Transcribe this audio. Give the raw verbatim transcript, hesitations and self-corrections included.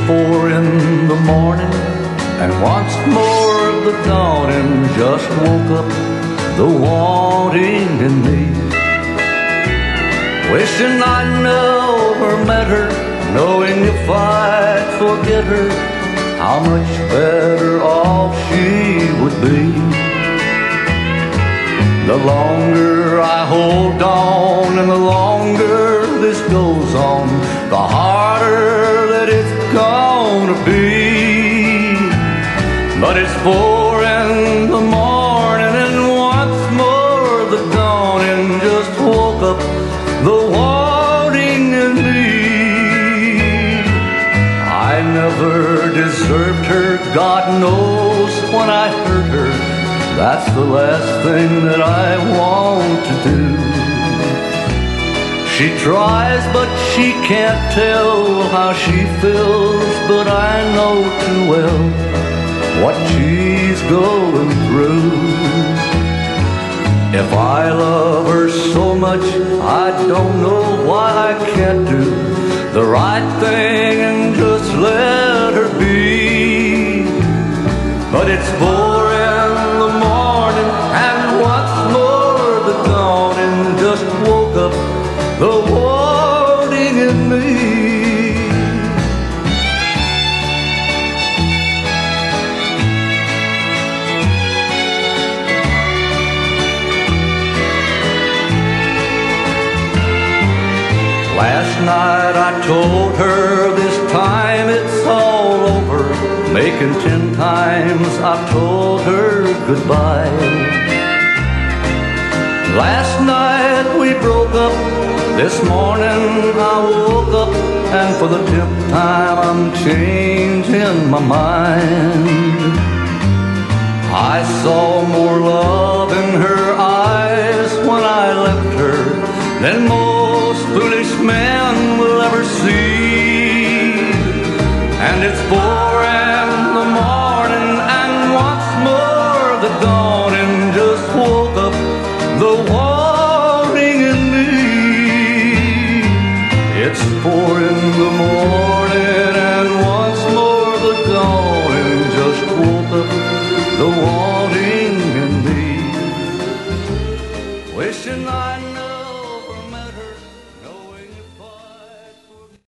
four in the morning, and once more the dawning just woke up the wanting in me. Wishing I never met her, knowing if I'd forget her, how much better off she would be. The longer I hold on and the longer this goes on, the harder that it's gonna be. But it's four in the morning and once more the dawning just woke up the wanting in me. I never deserved her, God knows when I hurt her. That's the last thing that I want to do. She tries, but she can't tell how she feels, but I know too well what she's going through. If I love her so much, I don't know why I can't do the right thing and just let her be. But it's four in the morning and once more the dawning just woke up the wanting in me. Last night I told her this time it's all over, making ten times I've told her goodbye. Last night we broke up, this morning I woke up, and for the tenth time I'm changing my mind. I saw more love in her eyes when I left her than most foolish men will ever see. And it's for